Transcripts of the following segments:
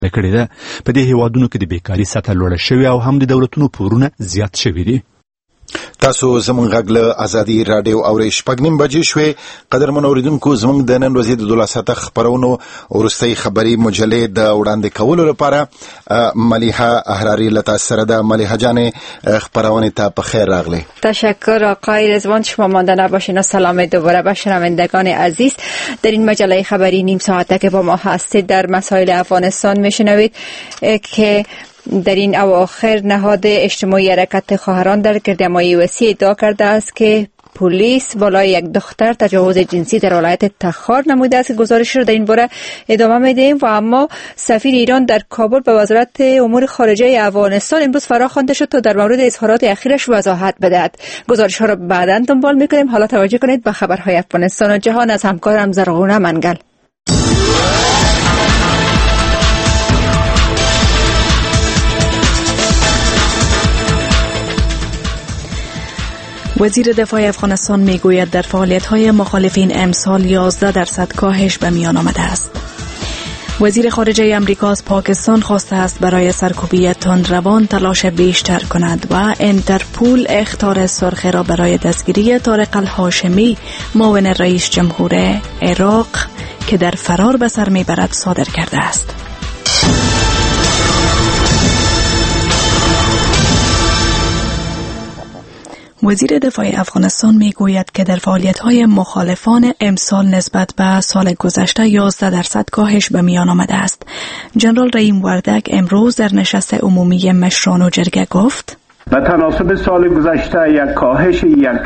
کړې ده. په دې هیوادونو کې د بیکاری سطح لوړه شوې او هم د دولتونو پورونه زیات شوي دي. تاسو زمونږ غږ له ازادي رادیو اورئ. 6:30 بجې شوې. قدرمن اوریدونکو، زمونږ د نن ورځې د 12 ساعته خبرونو وروستۍ خبري مجلې د وړاندې کولو لپاره ملیحه احراری لتا سره ده. ملیحه جان، خبرونه ته په خیر راغلی. تشکر آقای رضوان. شما مانده نباشین و سلام دوباره به شنوندگان عزیز. در این مجله خبری نیم ساعته که با ما هستید در مسائل افغانستان میشنوید که در این اواخر نهاد اجتماعی حرکت خواهران در گردهمایی وسیع ادعا کرده است که پلیس بالای یک دختر تجاوز جنسی در ولایت تخار نموده است. گزارش رو در این باره ادامه میدیم. و اما سفیر ایران در کابل به وزارت امور خارجه افغانستان امروز فراخوانده شد تا در مورد اظهارات اخیرش وضاحت بدهد. گزارش ها رو بعداً دنبال میکنیم. حالا توجه کنید به خبرهای افغانستان و جهان از همکارم زرغونه منگل. وزیر دفاع افغانستان میگوید در فعالیت‌های مخالفین امسال 11% کاهش به میان آمده است. وزیر خارجه امریکا از پاکستان خواسته است برای سرکوبی تندروان تلاش بیشتر کند و انترپول اخطار سرخ را برای دستگیری طارق الهاشمی معاون رئیس جمهور عراق که در فرار به سر میبرد صادر کرده است. وزیر دفاع افغانستان میگوید که در فعالیت‌های مخالفان امسال نسبت به سال گذشته 11% کاهش به میان آمده است. جنرال رحیم وردک امروز در نشست عمومی مشران و جرگه گفت: به تناسب سال گذشته یک کاهش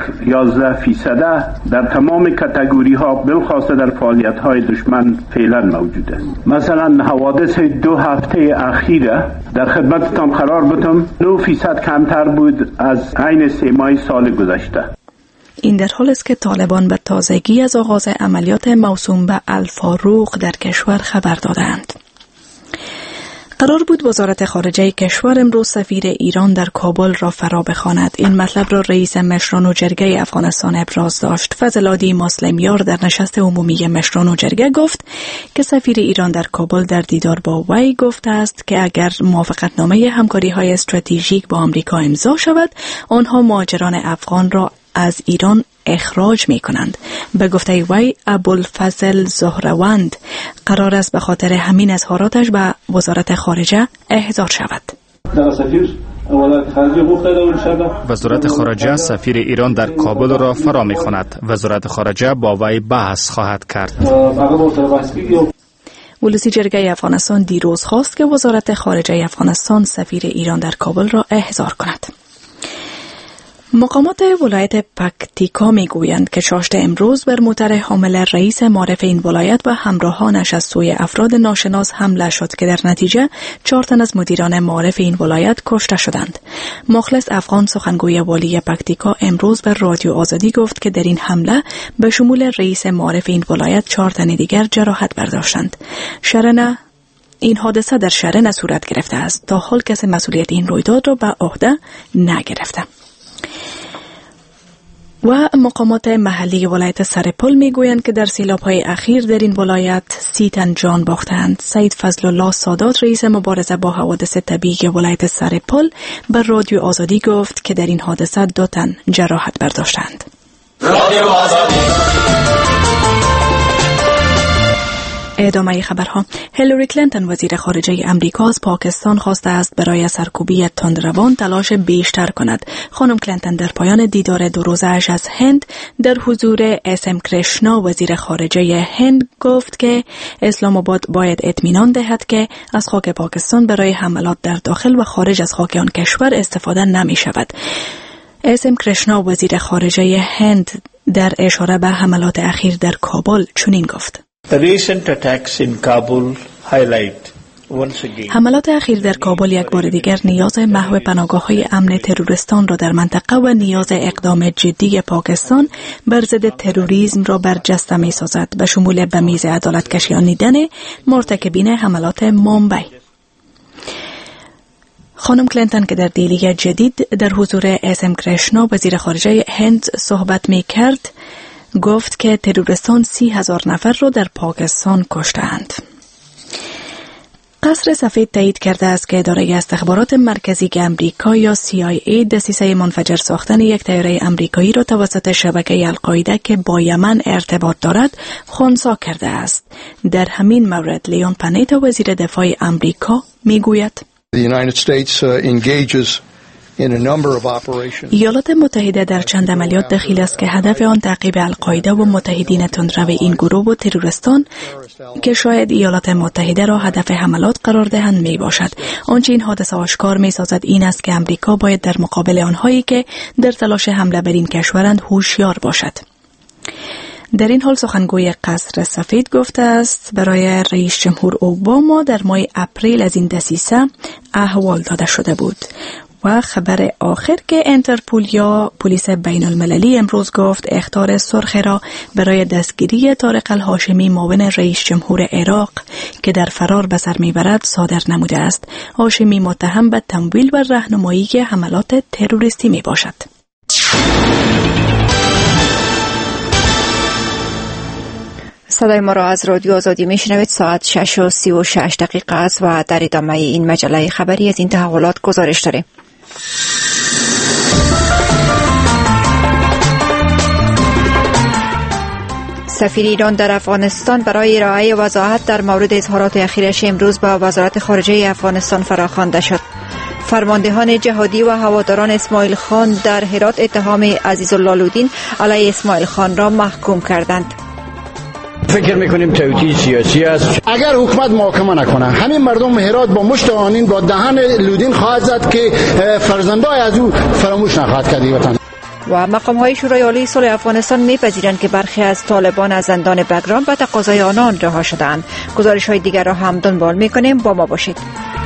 11% در تمام کاتگوری ها بالخاصه در فعالیت های دشمن فعلا موجود است. مثلا حوادث 2 هفته اخیره در خدمتتان قرار بدم 9% کمتر بود از عین 3 ماه سال گذشته. این در حالی است که طالبان به تازگی از آغاز عملیات موسوم به الفاروق در کشور خبر دادند. قرار بود وزارت خارجه کشور امروز سفیر ایران در کابل را فرا بخواند. این مطلب را رئیس مشران و جرگه افغانستان ابراز داشت. فضل‌العادی مسلمیار در نشست عمومی مشران و جرگه گفت که سفیر ایران در کابل در دیدار با وی گفته است که اگر موافقتنامه همکاری‌های استراتژیک با آمریکا امضا شود، آنها مهاجران افغان را از ایران اخراج می کنند. به گفته وی ابوالفضل زهروند قرار است به خاطر همین اظهاراتش به وزارت خارجه احضار شود. وزارت خارجه سفیر ایران در کابل را فرا می خواند. وزارت خارجه با وی بحث خواهد کرد. ولسی جرگه افغانستان دیروز خواست که وزارت خارجه افغانستان سفیر ایران در کابل را احضار کند. مقامات ولایت پکتیکا میگویند که چاشت امروز بر موتر حامل رئیس معارف این ولایت و همراهانش از سوی افراد ناشناس حمله شد که در نتیجه 4 تن از مدیران معارف این ولایت کشته شدند. مخلص افغان سخنگوی والی پکتیکا امروز بر رادیو آزادی گفت که در این حمله به شمول رئیس معارف این ولایت 4 تن دیگر جراحت برداشتند. این حادثه در شرنه صورت گرفته است. تا حال کسی مسئولیت این رویداد را به عهده نگرفته. و مقامات محلی ولایت سرپل میگویند که در سیلاب‌های اخیر در این ولایت 30 تن جان باختند. سید فضل الله سادات رئیس مبارزه با حوادث طبیعی ولایت سرپل بر رادیو آزادی گفت که در این حادثه 2 تن جراحت برداشتند. رادیو آزادی. ادامه خبرها. هیلاری کلینتون وزیر خارجه امریکا از پاکستان خواسته است برای سرکوبی تندروان تلاش بیشتر کند. خانم کلینتون در پایان دیدار 2 روزه‌اش از هند در حضور SM کرشنا وزیر خارجه هند گفت که اسلام آباد باید اطمینان دهد که از خاک پاکستان برای حملات در داخل و خارج از خاک آن کشور استفاده نمی شود. SM کرشنا وزیر خارجه هند در اشاره به حملات اخیر در کابل چنین گفت: حملات اخیر در کابل یک بار دیگر نیاز محو پناهگاه‌های امن تروریستان را در منطقه و نیاز اقدام جدی پاکستان بر ضد تروریسم را برجسته می‌سازد، به شمول به میز عدالت کشانیدن مرتکبین حملات ممبئی. خانم کلینتون که در دیلی جدید در حضور SM کرشنا وزیر خارجه هند صحبت می‌کرد گفت که تروریستان 30,000 نفر را در پاکستان کشتند. قصر سفید تایید کرده است که اداره استخبارات مرکزی آمریکا یا CIA دسیسه منفجر ساختن یک طیاره آمریکایی را توسط شبکه القاعده که با یمن ارتباط دارد خنثی کرده است. در همین مورد لیون پانیتا وزیر دفاع آمریکا میگوید ایالات متحده در چند عملیات دخیل است که هدف آن تعقیب القاعده و متحدین تندرو این گروه و تروریستان که شاید ایالات متحده را هدف حملات قرار دهند می باشد. آنچه این حادثه آشکار می سازد این است که آمریکا باید در مقابل آنهایی که در تلاش حمله بر این کشورند هوشیار باشد. در این حال سخنگوی قصر سفید گفته است برای رئیس جمهور اوباما در ماه اپریل از این دسیسه احوال داده شده بود. و خبر آخر که انترپول یا پلیس بین المللی امروز گفت اخطار سرخ را برای دستگیری طارق الهاشمی معاون رئیس جمهور عراق که در فرار به سر میبرد صادر نموده است. هاشمی متهم به تمویل و راهنمایی حملات تروریستی می باشد. صدای ما را از رادیو آزادی میشنوید. ساعت 6:36 است و در ادامه این مجله خبری از این تحولات گزارش داریم. سفیر ایران در افغانستان برای ارائه وضاحت در مورد اظهارات اخیرش امروز به وزارت خارجه افغانستان فراخوانده شد. فرماندهان جهادی و هواداران اسماعیل خان در هرات اتهام عزیزالله لودین علیه اسماعیل خان را محکوم کردند. فکر میکنیم توطئه سیاسی است. اگر حکومت محاکمه نکنه همین مردم هرات با مشت آنین با دهن لودین خواهد زد که فرزندای از او فراموش نخواهد کرد وطن. و مقام‌های شورای عالی صلح افغانستان می‌پذیرند که برخی از طالبان از زندان بگرام به تقاضای آنان رها شدند. گزارش‌های دیگر را هم دنبال می‌کنیم، با ما باشید.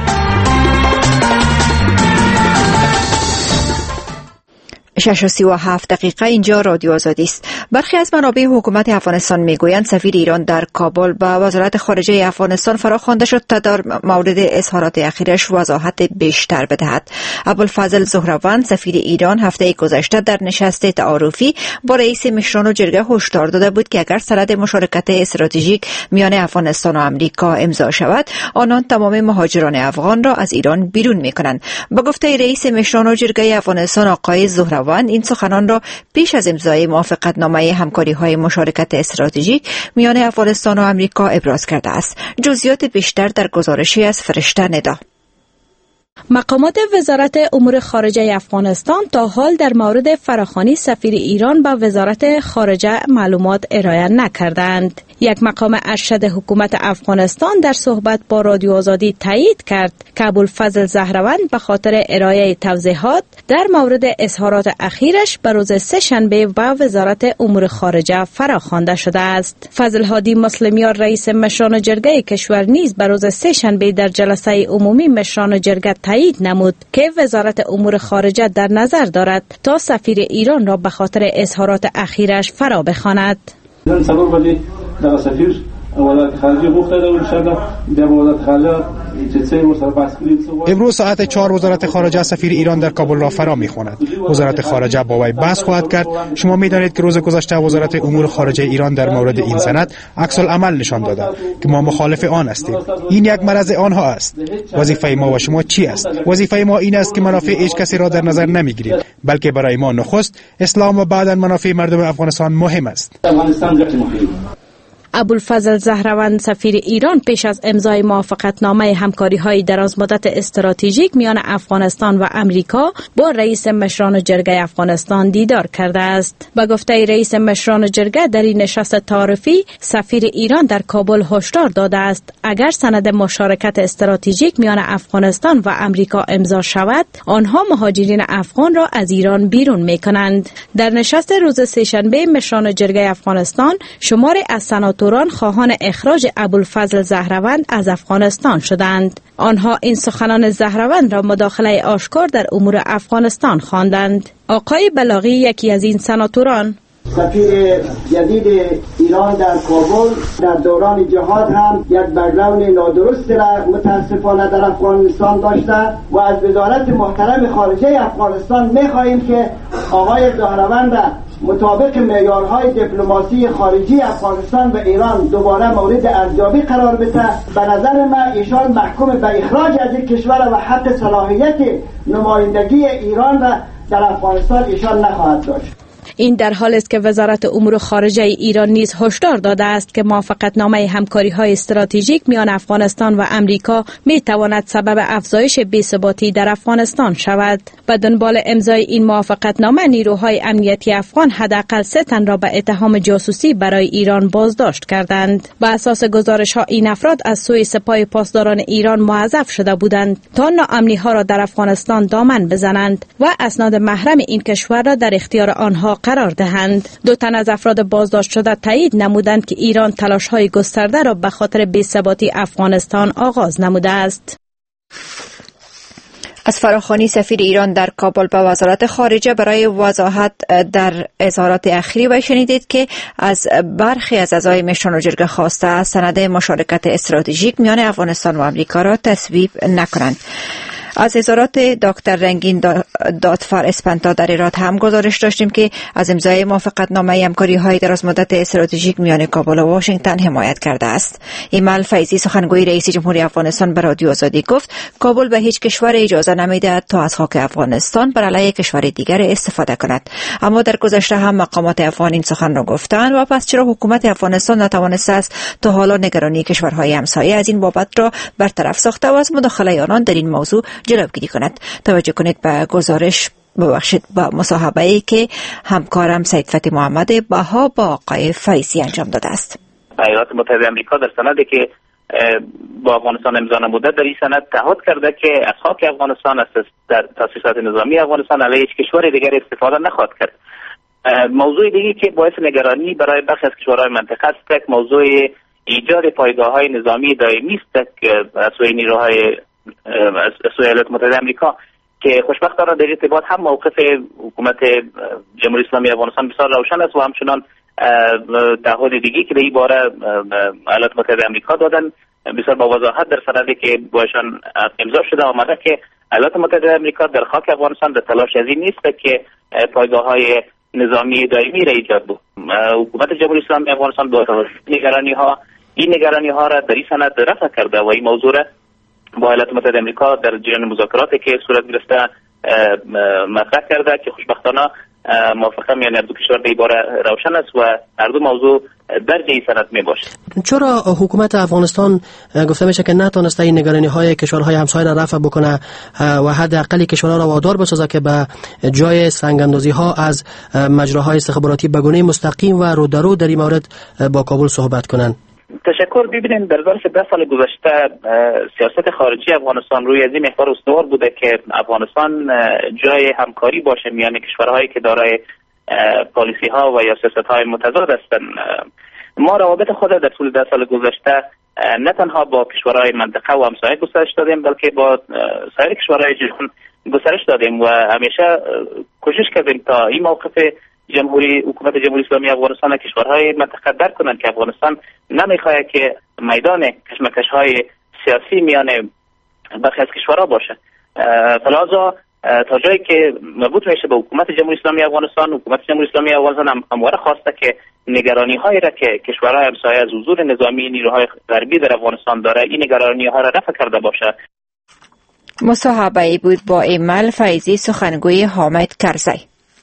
6:37 اینجا رادیو آزادی است. برخی از منابع حکومت افغانستان میگویند سفیر ایران در کابل به وزارت خارجه افغانستان فراخوانده شد تا در مورد اظهارات اخیرش وضاحت بیشتر بدهد. ابوالفضل زهروند سفیر ایران هفته گذشته در نشست تعارفی با رئیس مشران و جرگه هشدار داده بود که اگر سند مشارکت استراتژیک میان افغانستان و آمریکا امضا شود آنان تمام مهاجران افغان را از ایران بیرون میکنند. به گفته رئیس مشران و جرگه افغانستان آقای زهروند این سخنان را پیش از امضای موافقتنامه همکاری‌های مشارکت استراتژیک میان افغانستان و آمریکا ابراز کرده است. جزئیات بیشتر در گزارشی از فرشته ندا. مقامات وزارت امور خارجه افغانستان تا حال در مورد فراخوانی سفیر ایران به وزارت خارجه معلومات ارائه نکردند. یک مقام ارشد حکومت افغانستان در صحبت با رادیو آزادی تایید کرد که ابوالفضل زهروند به خاطر ارائه توضیحات در مورد اظهارات اخیرش به روز سه‌شنبه به وزارت امور خارجه فراخوانده شده است. فضل هادی مسلمیان رئیس مشران جرگه کشور نیز به روز سه‌شنبه در جلسه عمومی مشران جرگه تایید نمود که وزارت امور خارجه در نظر دارد تا سفیر ایران را به خاطر اظهارات اخیرش فرا بخواند. دا سفیر ولایت خارجه گفته ده انشاءالله در ولایت خارجه امروز ساعت 4 وزارت خارجه سفیر ایران در کابل را فرا می‌خواند. وزارت خارجه با وی بحث خواهد کرد. شما می‌دانید که روز گذشته وزارت امور خارجه ایران در مورد این سند عکس العمل نشان داده که ما مخالف آن هستیم. این یک مرض آنها است. وظیفه ما و شما چی است؟ وظیفه ما این است که منافع هیچ کسی را در نظر نمی‌گیریم، بلکه برای ما نخست اسلام و بعداً منافع مردم افغانستان مهم است. ابوالفضل زهروند سفیر ایران پیش از امضای موافقتنامه همکاری‌های درازمدت استراتژیک میان افغانستان و امریکا با رئیس مشران جرگه افغانستان دیدار کرده است. به گفته رئیس مشران جرگه در این نشست تعارفی سفیر ایران در کابل هشدار داده است اگر سند مشارکت استراتژیک میان افغانستان و امریکا امضا شود آنها مهاجرین افغان را از ایران بیرون می‌کنند. در نشست روز سه‌شنبه مشران جرگه افغانستان شماری از سناتوران خواهان اخراج ابوالفضل زهروند از افغانستان شدند. آنها این سخنان زهروند را مداخله آشکار در امور افغانستان خواندند. آقای بلاغی یکی از این سناتوران سفیر جدید ایران در کابل در دوران جهاد هم یک بک‌گراند نادرستی را متاسفانه در افغانستان داشته و از وزارت محترم خارجه افغانستان می‌خواهیم که آقای زهروند را مطابق معیارهای دیپلماسی خارجی افغانستان و ایران دوباره مورد ارزیابی قرار بده، به نظر من ایشان محکوم به اخراج از این کشور و حق صلاحیت نمایندگی ایران را در افغانستان ایشان نخواهد داشت. این در حالی است که وزارت امور خارجه ایران نیز هشدار داده است که موافقتنامه همکاری‌های استراتژیک میان افغانستان و امریکا می‌تواند سبب افزایش بی‌ثباتی در افغانستان شود. به دنبال امضای این موافقتنامه نیروهای امنیتی افغان حداقل 3 تن را به اتهام جاسوسی برای ایران بازداشت کردند. بر اساس گزارش‌ها این افراد از سوی سپاه پاسداران ایران موظف شده بودند تا ناامنی‌ها را در افغانستان دامن بزنند و اسناد محرم این کشور را در اختیار آنها قرار دهند. 2 تن از افراد بازداشت شده تایید نمودند که ایران تلاش‌های گسترده را به خاطر بی‌ثباتی افغانستان آغاز نموده است. از فراخوانی سفیر ایران در کابل به وزارت خارجه برای وضاحت در اظهارات اخیری و شنیدید که از برخی از اعضای مشران جرگه خواسته سند مشارکت استراتژیک میان افغانستان و آمریکا را تصویب نکنند. از اظهارات دکتر رنگین دادفر اسپنتا در ایران هم گزارش داشتیم که از امضای موافقتنامه همکاری‌های درازمدت استراتژیک میان کابل و واشنگتن حمایت کرده است. ایمال فیضی سخنگوی رئیس جمهوری افغانستان به رادیو آزادی گفت کابل به هیچ کشور اجازه نمی‌دهد تا از خاک افغانستان بر علیه کشور دیگر استفاده کند. اما در گذشته هم مقامات افغان این سخن را گفتند و پس چرا حکومت افغانستان نتوانسته است تا حالا نگرانی کشورهای همسایه از این بابت را برطرف ساخته و از مداخله آنان در این موضوع جلوگیری کند. توجه کنید به گزارش با مصاحبه‌ای که همکارم سید فتحی محمد بها با آقای فیضی انجام داده است. ایالات متحده آمریکا در سندی که با افغانستان امضا نموده در این سند تعهد کرده که از خاک افغانستان از تاسیسات نظامی افغانستان علیه هیچ کشور دیگر استفاده نخواهد کرد. موضوع دیگه که باعث نگرانی برای برخی از کشورهای منطقه است که موضوع ایجاد پایگاه‌های نظامی دائمی است که از سوی نیروهای از سوی ایالات متحده آمریکا که خوشبختانه در ارتباط هم موقف حکومت جمهوری اسلامی افغانستان بسیار روشن است و همچنان تعهد دیگه که به این باره ایالات متحده آمریکا دادن بسیار با وضاحت در سندی که باشان امضا شده آمده که ایالات متحده آمریکا در خاک افغانستان در تلاش از این نیست که پایگاه‌های نظامی دائمی را ایجاد بود. حکومت جمهوری اسلامی افغانستان با این نگرانی ها را در این سند رفع کرده و این موضوع را با ایالات متحده آمریکا در جریان مذاکراتی که صورت گرفته مطرح کرده که خوشبختانه موافقه میان هر دو کشور به این باره روشن است و هر دو موضوع درج این سند می باشه. چرا حکومت افغانستان گفته میشه که نتونسته این نگرانی های کشورهای همسایه را رفع بکنه و حداقل کشورها را وادار بسازه که به جای سنگ‌اندازی ها از مجراهای استخباراتی به گونه مستقیم و رو در رو در این مورد با کابل صحبت کنند؟ تشکر. ببینید در ظرف 10 سال گذشته سیاست خارجی افغانستان روی از این محور استوار بوده که افغانستان جای همکاری باشه میان کشورهایی که دارای پالیسی ها و یا سیاست های متضاد هستند. ما روابط خود در طول 10 سال گذشته نه تنها با کشورهای منطقه و همسایه گسترش دادیم بلکه با سایر کشورهای جهان گسترش دادیم و همیشه کوشش کردیم تا این موقف حکومت جمهوری اسلامی افغانستان کشورهای منطقه درک کنند که افغانستان نمیخواهد که میدان کشمکش‌های سیاسی میان برخی از کشورها باشه. فلذا تا جایی که مربوط میشه به حکومت جمهوری اسلامی افغانستان، حکومت جمهوری اسلامی افغانستان همواره خواسته که نگرانی‌هایی را که کشورهای همسایه از حضور نظامی نیروهای غربی در افغانستان داره این نگرانی‌ها را رفع کرده باشه. مصاحبه‌ای بود با ایمال فیضی سخنگوی حامد کرزی.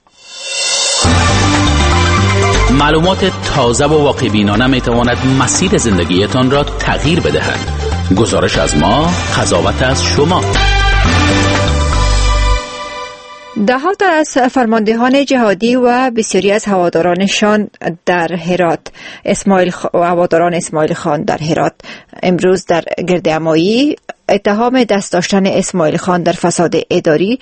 معلومات تازه و واقع بینانه می تواند مسیر زندگیتان را تغییر بدهد. گزارش از ما، قضاوت از شما. ده‌ها تن از فرماندهان جهادی و بسیاری از هوادارانشان در هرات هواداران اسماعیل خان در هرات امروز در گردهمایی اتهام دست داشتن اسماعیل خان در فساد اداری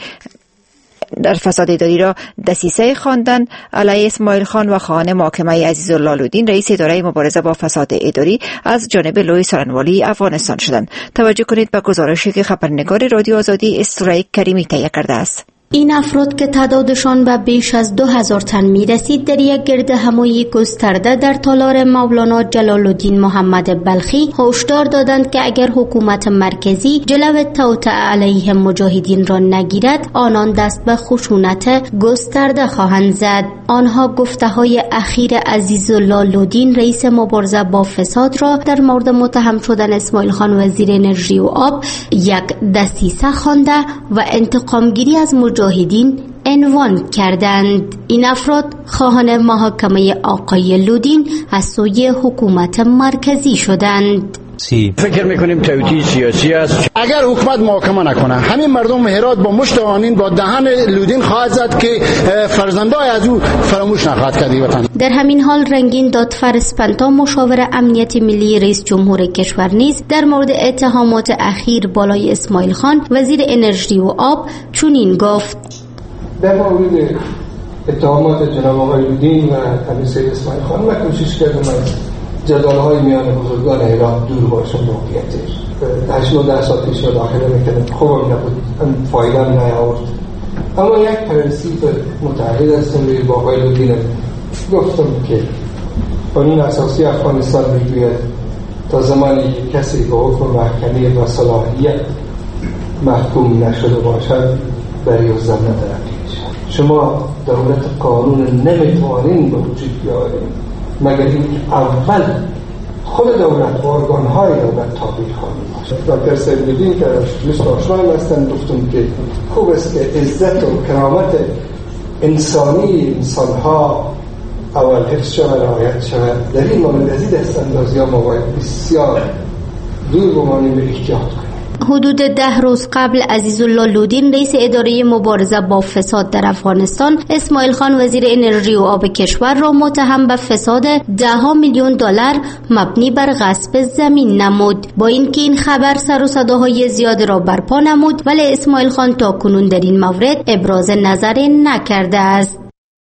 را دسیسه خواندن علیه اسماعیل خان و خواهان محاکمه عزیزالله لودین رئیس اداره مبارزه با فساد اداری از جانب لوی سرنوالی افغانستان شدند. توجه کنید به گزارشی که خبرنگار رادیو آزادی استرایک کریمی تهیه کرده است. این افراد که تعدادشان به بیش از 2000 تن می رسید در یک گرد همایی گسترده در تالار مولانا جلال الدین محمد بلخی هشدار دادند که اگر حکومت مرکزی جلو توطئه علیه مجاهدین را نگیرد آنان دست به خشونت گسترده خواهند زد. آنها گفته‌های اخیر عزیزالله لودین رئیس مبارزه با فساد را در مورد متهم شدن اسماعیل خان وزیر انرژی و آب یک دسیسه خوانده و انتقامگیری از مجاهدین عنوان کردند. این افراد خواهان محاکمه آقای لودین از سوی حکومت مرکزی شدند. فکر میکنیم توطئه سیاسی است. اگر حکومت محاکمه نکنه همین مردم هرات با مشت آنین با دهن لودین خواهد زد که فرزندای از او فراموش نخواهد کرد وطن. در همین حال رنگین دادفر اسپنتا مشاور امنیت ملی رئیس جمهور کشور نیز در مورد اتهامات اخیر بالای اسماعیل خان وزیر انرژی و آب چنین گفت: در مورد اتهامات جناب آقای لودین و کمیسر اسماعیل خان من کوشش کردم جدال‌های میان بزرگان عراق دور باشم واقعیتش. 8-9 ساعت پیش مداخله میکنم خوبم نبود، فایده هم نیاورد. اما یک پرنسیپ متعهد هستم روی با آقای لودین گفتم که قانون اساسی افغانستان میگوید تا زمانی که کسی به حکم محکمه و صلاحیت محکوم نشده باشد بری و زن ندارد. شما دولت قانون نمیتوانین به وجود بیارید مگر این اول خود دولت و ارگان‌های دولت تابع خواهد باشد. دکتر سید لودین که مثل آشنای هستند گفتم که خوب است که عزت و کرامت انسانی انسان‌ها اول حفظ شود رعایت شود. در این مورد از این دستاندازی‌ها ما باید بسیار دور بمانیم و احتیاط کنیم. حدود 10 روز قبل عزیزالله لودین رئیس اداره مبارزه با فساد در افغانستان اسماعیل خان وزیر انرژی و آب کشور را متهم به فساد 10 میلیون دلار مبنی بر غصب زمین نمود. با اینکه این خبر سر و صداهای زیاد را برپا نمود ولی اسماعیل خان تاکنون در این مورد ابراز نظر نکرده است.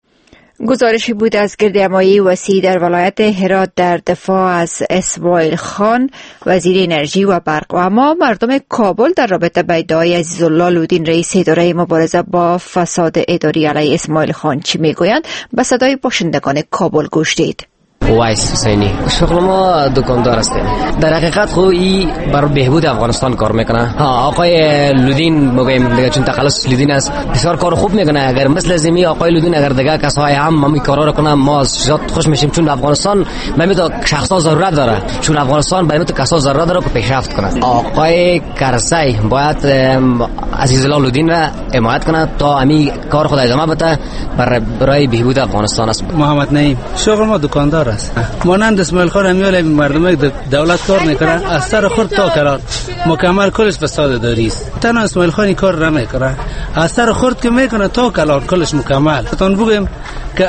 گزارشی بود از گردهمایی وسیع در ولایت هرات در دفاع از اسماعیل خان وزیر انرژی و برق. و اما مردم کابل در رابطه با ادعای عزیزالله لودین رئیس اداره مبارزه با فساد اداری علیه اسماعیل خان چی میگویند؟ به صدای باشندگان کابل گوش دید. وایس حسینی شغل ما دکاندار هستیم. در حقیقت خود این برای بهبود افغانستان کار میکنه. آقای لودین میگیم دیگه چون تخلص لودین است بسیار کار خوب میکنه. اگر مثل زمین آقای لودین اگر دیگه کسای هم کارا رو کنه ما زیاد خوش میشیم چون افغانستان به تو شخصا ضرورت داره. چون افغانستان به تو کسا ضرورت داره که پیشرفت کنه. آقای کرزی باید عزیزالله لودین را حمایت کنه تا همین کار خود ادامه بده برای بهبود افغانستان است. محمد نعیم شغل ما دکاندار است. مانند اسماعیل خان همیال مردم دولت کار میکنه از سر خورد تا کلان مکمل کلش فساد اداری است. تنها اسماعیل خان کار را میکنه از سر خورد که میکنه تا کلان کلش مکمل. تون بگیم که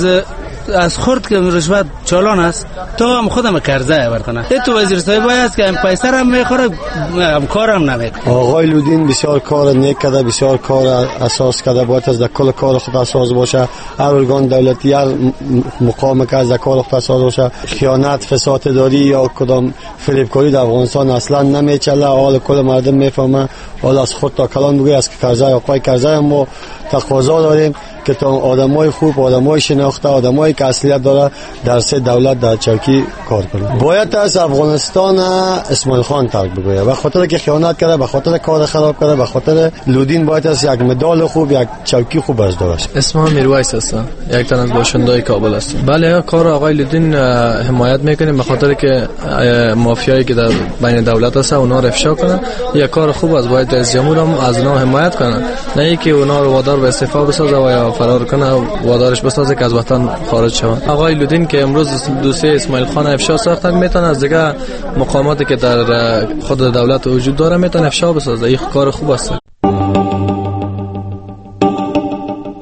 از خورد که رشوت چالان است تا هم خودم کرزه برکنه. این تو وزیر صاحب است که پیسه هم میخوره کارم نمیکنه. آقای لودین بسیار کار نیک کرده، بسیار کار اساس کرده. باید از کل کار خود اساس باشه. هر ارگان دولتی هر مقام که از کار خود اساس باشه. خیانت فساد اداری یا کدام فریبکاری در افغانستان اصلا نمیچله. حال کل مردم میفهمه. حالا از خود تا کلان بگی از کرزه آقای کرزه ما تقاضا داریم که تا آدمای خوب، آدمای شناخته، آدمایی که اصلیت داره در سه دولت در چوکی کار کنه. باید از افغانستان اسماعیل خان ترک بگویه. به خاطر که خیانت کرده، به خاطر کار خراب کرده، به خاطر لودین باید از یک مدال خوب، یک چوکی خوب از داشت. اسمم میرویس هستم. یک تن از باشنده‌های کابل هستم. بله کار آقای لودین حمایت میکنیم به خاطر که مافیایی که در بین دولت هست اونا رو افشا کنه. یک کار خوب از باید از جمهور هم از اونا حمایت کنه. نه اینکه اونا رو وادار به استعفا بسازه و یا فرار کنه وادارش بسازه که از وطن خارج شود. آقای لودین که امروز دوسیه اسماعیل خان افشا ساختن میتونه از دیگه مقاماتی که در خود دولت وجود داره میتونه افشا بسازه. این کار خوب است.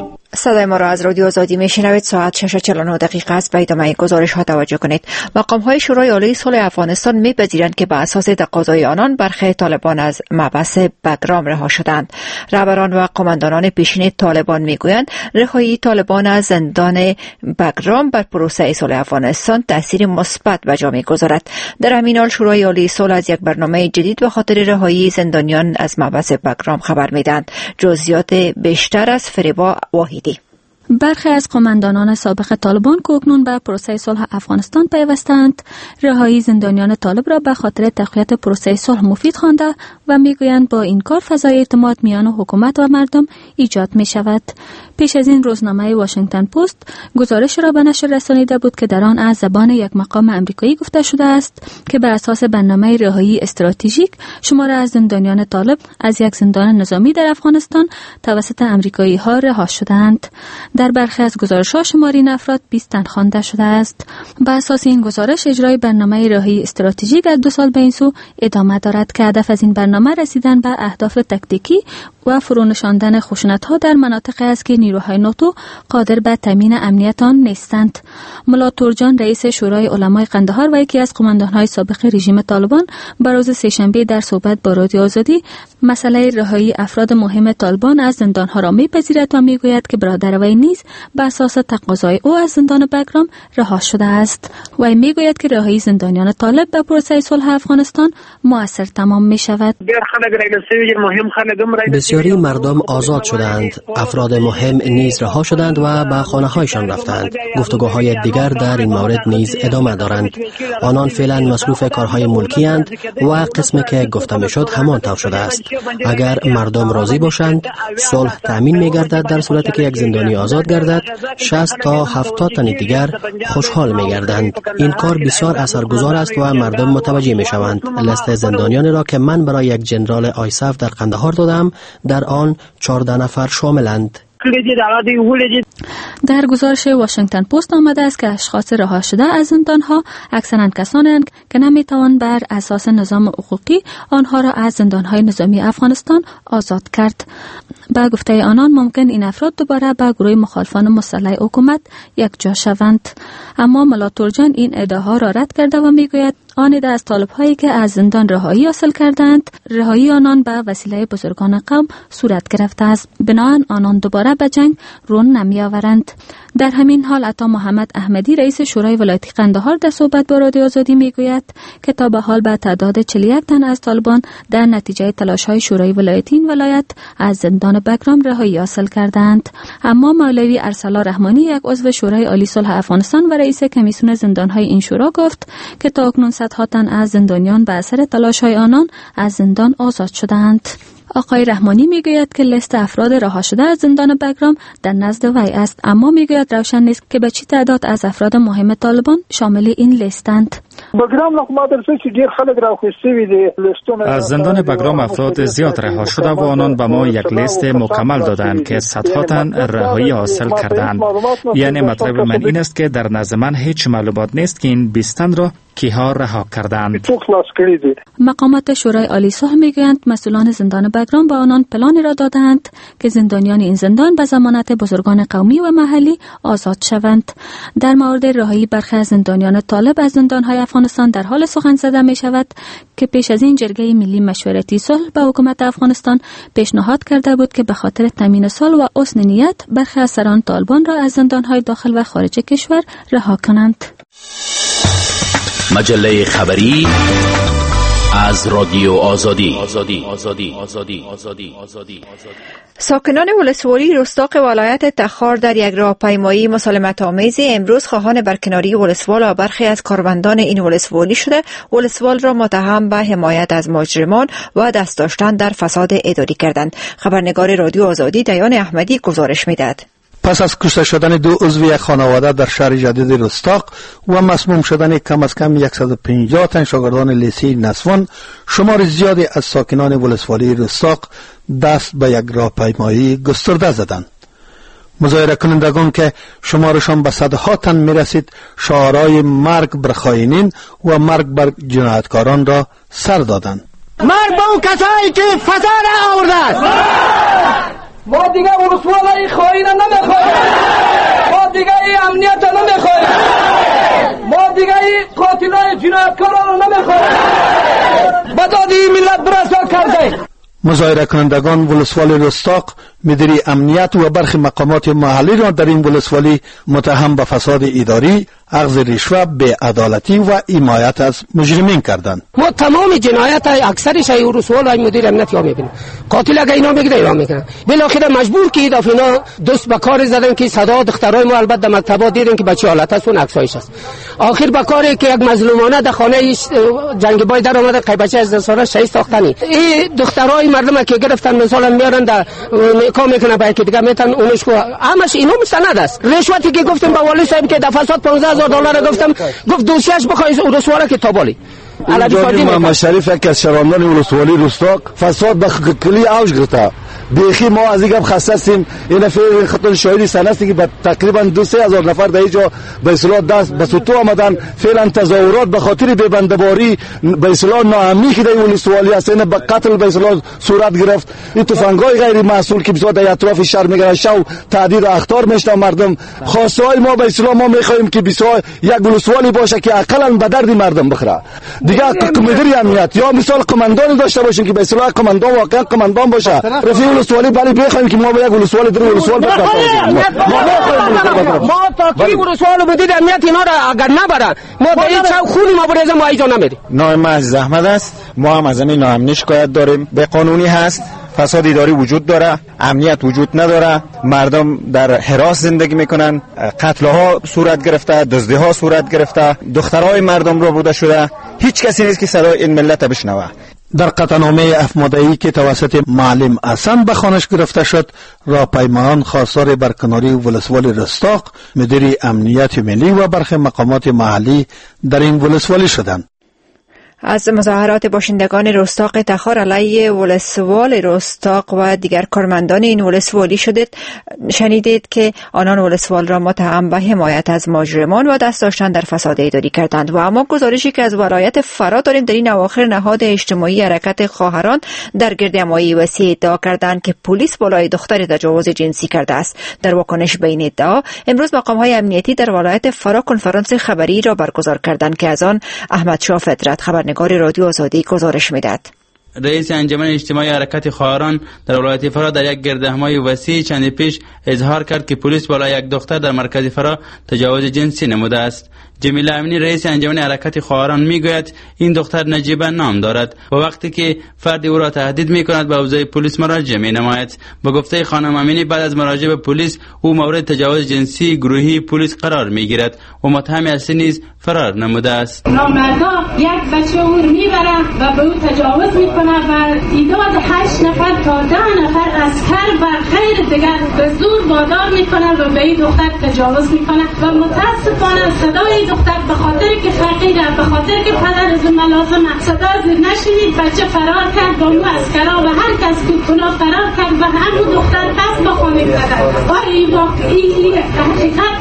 صدای ما را از رادیو آزادی میشنوید. ساعت 6:49 است. به ادامه گزارش ها توجه کنید. مقام های شورای عالی صلح افغانستان میپذیرند که به اساس تقاضای آنان برخی طالبان از محبس بگرام رها شدند. رهبران و قماندانان پیشین طالبان میگویند رهایی طالبان از زندان بگرام بر پروسه صلح افغانستان تاثیر مثبت به جا میگذارد. در همین حال شورای عالی صلح از یک برنامه جدید به خاطر رهایی زندانیان از محبس بگرام خبر میدهند. جزئیات بیشتر از فریبا واحدی. برخی از قماندانان سابق طالبان که اکنون به پروسه صلح افغانستان پیوستند، رهایی زندانیان طالب را به خاطر تقویت پروسه صلح مفید خوانده و میگویند با این کار فضای اعتماد میان حکومت و مردم ایجاد می شود. پیش از این روزنامه واشنگتن پست گزارش را به نشر رسانیده بود که در آن از زبان یک مقام آمریکایی گفته شده است که بر اساس برنامه رهایی استراتژیک شماری از زندانیان طالب از یک زندان نظامی در افغانستان توسط آمریکایی ها رها شدند. در برخی از گزارش‌ها شماری این افراد 20 تن خوانده شده است. بر اساس این گزارش اجرای برنامه رهایی استراتژیک از 2 سال به این سو ادامه دارد که هدف از این برنامه رسیدن به اهداف تکتیکی و فرونشاندن خشونت‌ها در مناطقی است که نیروهای ناتو قادر به تامین امنیت آن نیستند. ملا تورجان رئیس شورای علمای قندهار و یکی از قماندان‌های سابق رژیم طالبان بر روز سه‌شنبه در صحبت با رادیو آزادی مسئله رهایی افراد مهم طالبان از زندان‌ها را می‌پذیرد و می‌گوید که برادر وی نیز بر اساس تقاضای او از زندان بگرام رها شده است. وی می‌گوید که رهایی زندانیان طالب به پروسه صلح افغانستان مؤثر تمام می‌شود. بسیاری مردم آزاد شدند، افراد مهم نیز رها شدند و به خانه‌هایشان رفتند. گفتگوهای دیگر در این مورد نیز ادامه دارند. آنان فعلا مصروف کارهای ملکی اند و قسمی که گفته میشد همان طور شده است. اگر مردم راضی باشند صلح تامین می‌گردد. در صورتی که یک زندانی آزاد گردد 60 تا 70 تن دیگر خوشحال می‌گردند. این کار بسیار اثرگذار است و مردم متوجه می‌شوند. لیست زندانیانی را که من برای یک ژنرال آیساف در قندهار دادم در آن 14 نفر شاملند. در گزارش واشنگتن پست آمده است که اشخاص رها شده از زندانها اکثرا کسانند که نمیتوان بر اساس نظام حقوقی آنها را از زندانهای نظامی افغانستان آزاد کرد. با گفته آنان ممکن این افراد دوباره به گروه مخالفان مسلح حکومت یکجا شوند. اما ملا تورجان این ادعاها را رد کرده و میگوید آن ایده از طالب‌هایی که از زندان رهایی حاصل کردند، رهایی آنان به وسیله بزرگان قوم صورت گرفته است. بنابراین آنان دوباره به جنگ رون نمی‌آورند. در همین حال عطا محمد احمدی رئیس شورای ولایتی قندهار در صحبت با رادیو آزادی میگوید که تا به حال به تعداد 41 تن از طالبان در نتیجه تلاش‌های شورای ولایتی این ولایت از زندان بگرام رهایی حاصل کردند. اما مولوی ارسلا رحمانی یک عضو شورای عالی صلح افغانستان و رئیس کمیسیون زندان‌های این شورا گفت که تا اکنون صدها تن از زندانیان به اثر تلاش‌های آنان از زندان آزاد شدند. آقای رحمانی میگوید که لیست افراد رها شده از زندان بگرام در نزد وی است، اما میگوید روشن نیست که به چه تعداد از افراد مهم طالبان شامل این لیستند. از زندان بگرام افراد زیاد رها شده و آنان به ما یک لیست مکمل دادند که صدها تن رهایی حاصل کردند. یعنی مطلب من این است که در نزد من هیچ معلومات نیست که این 20 تن را کیها رها کردند. مقامات شورای عالی صلح میگویند مسئولان زندان بگرام با آنان پلانی را دادند که زندانیان این زندان به ضمانت بزرگان قومی و محلی آزاد شوند. در مورد رهایی برخی از زندانیان طالب از زندانهای افغانستان در حال سخن زده می شود که پیش از این جرگه ملی مشورتی صلح به حکومت افغانستان پیشنهاد کرده بود که به خاطر تامین صلح و حسن نیت برخی از سران طالبان را از زندانهای داخل و خارج کشور رها کنند. مجله خبری از رادیو آزادی. ساکنان ولسوالی رستاق ولایت تخار در یک راهپیمایی مسالمت آمیزی امروز خواهان برکناری ولسوال و برخی از کارمندان این ولسوالی شده ولسوال را متهم به حمایت از مجرمان و دست داشتن در فساد اداری کردند. خبرنگار رادیو آزادی دیان احمدی گزارش میدهد. پس از کشته شدن 2 عضو یک خانواده در شهر جدید رستاق و مسموم شدن کم از کم 150 تن شاگردان لیسه نسوان، شمار زیادی از ساکنان ولسوالی رستاق دست به یک راهپیمایی گسترده زدند. مظاهره کنندگان که شمارشان به صدها تن می رسید شعارهای مرگ بر خائنین و مرگ بر جنایتکاران را سر دادند. مرگ به اون کسایی که فساد آورده است. ما دیگه ولسوالای خائن نمیخوایم. قاتلای جنایتکاران رو نمیخواهیم. به داد این ملت برسا کرده. مظاهره کنندگان ولسوالی رستاق مدیری امنیت و برخی مقامات محلی را در این ولسوالی متهم به فساد اداری، اخذ رشوه، بی‌عدالتی و حمایت از مجرمین کردند. ما تمام جنایت های اکثرش های ولسوال های مدیر امنیت یا میبینیم. قاتل اگه اینا میگیره یا میکنن. بالاخره مجبور که اینا دست به کار زدن که صدا دخترای ما البته در مکتبا دیدن که بچه حالت است و عکسایش است. آخر به کاری که یک مظلومانه در خانه جنگ بای در اومده که بچه از سال شهید ساختنی. این دخترای مردم که گرفتن مثلا میارن در کار میکنن با یکی دیگه میتن اونش کو همش اینا مستند است. رشوتی که گفتم با والی صاحب که در فساد $15,000 گفتم گفت دوسیش بخوای ولسوالی که تابالی اینجا محمد شریف که از شهروندان ولسوالی رستاق فساد به کلی اوج گرفته. بیخی ما از این خسته هستیم. این فعل خطر شاهدی سنه است که تقریبا 2-3 هزار نفر در اینجا به اصطلاح دست به سوتو آمدن. فعلا تظاهرات به خاطر ببندباری به اصطلاح ناامنی که در ولسوالی است به قتل به اصطلاح صورت گرفت. این تفنگای غیر مسئول که بسیار در اطراف شهر میگردن شو تهدید اخطار میشن مردم. خواسته های ما به اصطلاح ما میخواهیم که بسیار یک ولسوالی باشه که اقلا به درد مردم بخوره. دیگه مدیر امنیت یا مثال قماندان داشته باشیم که به اصطلاح قماندان واقعا قماندان باشه. رفیق ولسوالی ولی بخوایم که ما به یک ولسوالی در ولسوال بپردازیم. ما تا کی ولسوال مدیر امنیت اینا را اگر نبرن ما به هیچ خونی ما بریزم ما اینجا نمیریم. نام ما از زحمت است. ما هم از همین ناامنی شکایت داریم. به قانونی هست. فساد اداری وجود داره، امنیت وجود نداره، مردم در هراس زندگی میکنن، قتل ها صورت گرفته، دزدی ها صورت گرفته، دخترای مردم رو بوده شده. هیچ کسی نیست که صدای این ملت بشنوه. در قطعنامه افمادهی که توسط معلم حسن به خوانش گرفته شد، راهپیمایان خواستار برکناری ولسوالی رستاق، مدیر امنیت ملی و برخی مقامات محلی در این ولسوالی شدند. از مظاهرات باشندگان رستاق تخار علیه ولسوال رستاق و دیگر کارمندان این ولسوالی شنیدید که آنان ولسوال را متهم به حمایت از مجرمان و دست داشتن در فساد اداری کردند. و اما گزارشی که از ولایت فرا داریم در این اواخر نهاد اجتماعی حرکت خواهران در گردهمایی وسیع ادعا کردند که پلیس بالای دختر تجاوز جنسی کرده است. در واکنش به این ادعا امروز مقام‌های امنیتی در ولایت فرا کنفرانس خبری را برگزار کردند که از آن احمد شاه فطرت خبرنگار رادیو آزادی گزارش میداد. رئیس انجمن اجتماعی حرکت خواهران در ولایت فرا در یک گردهمایی وسیع چند پیش اظهار کرد که پلیس بالای یک دختر در مرکز فرا تجاوز جنسی نموده است. جمیله امینی رئیس انجمن حرکت خواهران میگوید این دختر نجیبه نام دارد و وقتی که فردی او را تهدید میکند به حوزه پلیس مراجعه مینماید. به گفته خانم امینی بعد از مراجعه به پلیس او مورد تجاوز جنسی گروهی پلیس قرار میگیرد و متهم اصلی نیز فرار نموده است. نامردا یک بچه او میبره و به او تجاوز میکنه و تعداد 8 نفر تا 10 نفر عسکر و خیر دیگر به زور وادار میکنه و به این دختر تجاوز میکنه و متاسفانه صدای دختر به خاطر که فقیره، به خاطر که پدر از ملازمه صدا نشنید، بچه فرار کرد با اون عسکرها و هر کس که گناه فرار کرد و همون دختر پس به خانه زدن. و این واقعی حقیقت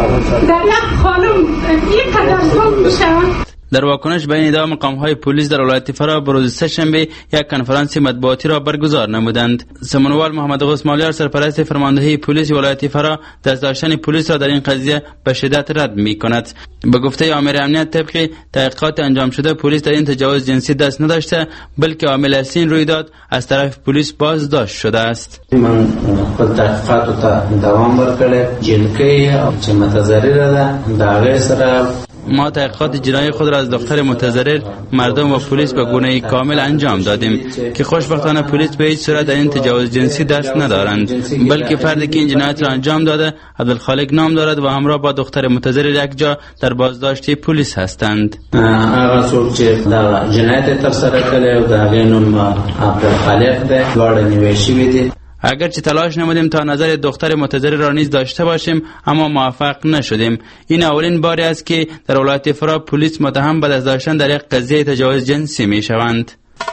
در یک خانم یک قدر ظلم میشوند. در واکنش به این ادعا مقام‌های پلیس در ولایت فرا روز سه‌شنبه یک کنفرانس مطبوعاتی را برگزار نمودند. سمنوال محمد غوث مالیار سرپرست فرماندهی پلیس ولایت فرا دست داشتن پلیس را در این قضیه به شدت رد می‌کند. به گفته آمر امنیت طبق تحقیقات انجام شده پلیس در این تجاوز جنسی دست نداشته بلکه عامل اصلی این رویداد از طرف پلیس بازداشت شده است. من خپل تحقیقات ته دوام ورکړل جنکی چې متضرر ده دا غیر سره ما تحقیقات جنایی خود را از دختر متضرر مردم و پلیس به گونه کامل انجام دادیم که خوشبختانه پلیس به هیچ صورت در این تجاوز جنسی دست ندارند بلکه فردی که این جنایت را انجام داده عبدالخالق نام دارد و همراه با دختر متضرر یک جا در بازداشت پلیس هستند. هغه څوک چې دا جنایت ترسره کړی او دا غینوم عبدالخالق ده ګاډه نیول شوی دی. اگرچه تلاش نمودیم تا نظر دختر متضرر را نیز داشته باشیم اما موفق نشدیم. این اولین باری است که در ولایت فرا پلیس متهم به دست داشتن در یک قضیه تجاوز جنسی می شوند.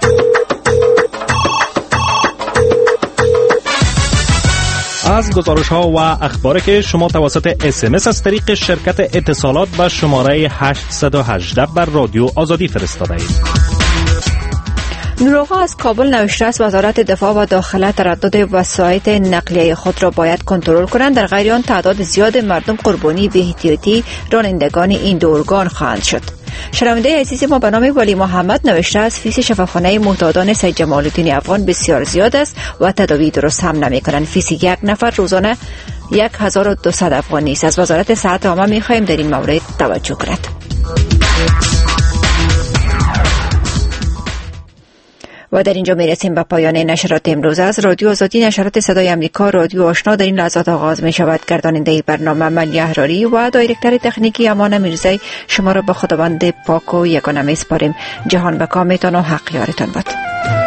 از گزارش ها و اخباری که شما توسط SMS از طریق شرکت اتصالات به شماره 818 بر رادیو آزادی فرستاده اید. نورآقا از کابل نوشته است وزارت دفاع و داخله تردد وسایط نقلیه خود را باید کنترل کنند، در غیر آن تعداد زیاد مردم قربانی به احتیاطی رانندگان این دو ارگان خواهند شد. شنونده عزیز ما به نام ولی محمد نوشته است فیس شفاخانه معتادان سید جمال الدین افغان بسیار زیاد است و تداوی درست هم نمی کنند. فیس یک نفر روزانه 1200 افغانی است. از وزارت صحت عامه می خواهیم در این مورد توجه کند. و در اینجا میرسیم به پایان نشرات امروز از رادیو آزادی. نشرات صدای امریکا رادیو آشنا در این لحظات آغاز می شود. گرداننده برنامه من یحراری و دایرکتور تکنیکی امان میرزایی شما را به خداوند پاک و یگانه می سپاریم. جهان به کامتان و حق یارتان باد.